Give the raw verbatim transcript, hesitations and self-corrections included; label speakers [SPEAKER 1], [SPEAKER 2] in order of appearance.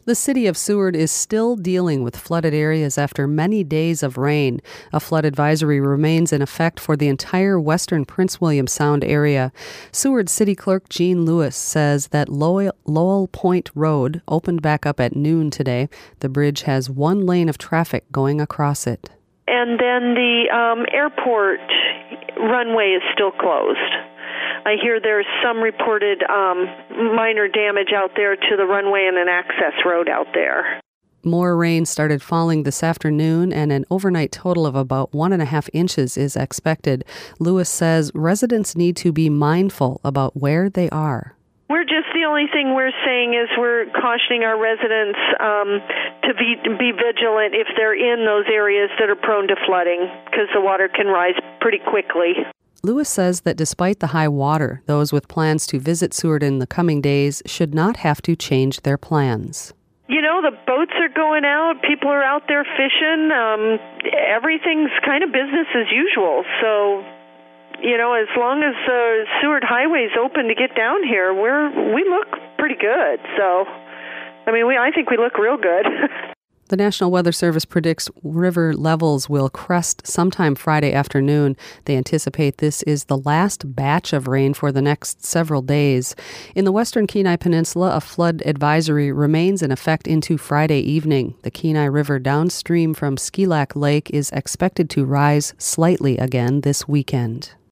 [SPEAKER 1] The city of Seward is still dealing with flooded areas after many days of rain. A flood advisory remains in effect for the entire western Prince William Sound area. Seward City Clerk Jean Lewis says that Lowell, Lowell Point Road opened back up at noon today. The bridge has one lane of traffic going across it.
[SPEAKER 2] And then the um, airport runway is still closed. I hear there's some reported um, minor damage out there to the runway and an access road out there.
[SPEAKER 1] More rain started falling this afternoon, and an overnight total of about one and a half inches is expected. Lewis says residents need to be mindful about where they are.
[SPEAKER 2] We're just, the only thing we're saying is we're cautioning our residents um, to be, be vigilant if they're in those areas that are prone to flooding, because the water can rise pretty quickly.
[SPEAKER 1] Lewis says that despite the high water, those with plans to visit Seward in the coming days should not have to change their plans.
[SPEAKER 2] You know, the boats are going out, people are out there fishing, um, everything's kind of business as usual. So, you know, as long as uh, Seward Highway's open to get down here, we're we look pretty good. So, I mean, we I think we look real good.
[SPEAKER 1] The National Weather Service predicts river levels will crest sometime Friday afternoon. They anticipate this is the last batch of rain for the next several days. In the western Kenai Peninsula, a flood advisory remains in effect into Friday evening. The Kenai River downstream from Ski Lac Lake is expected to rise slightly again this weekend.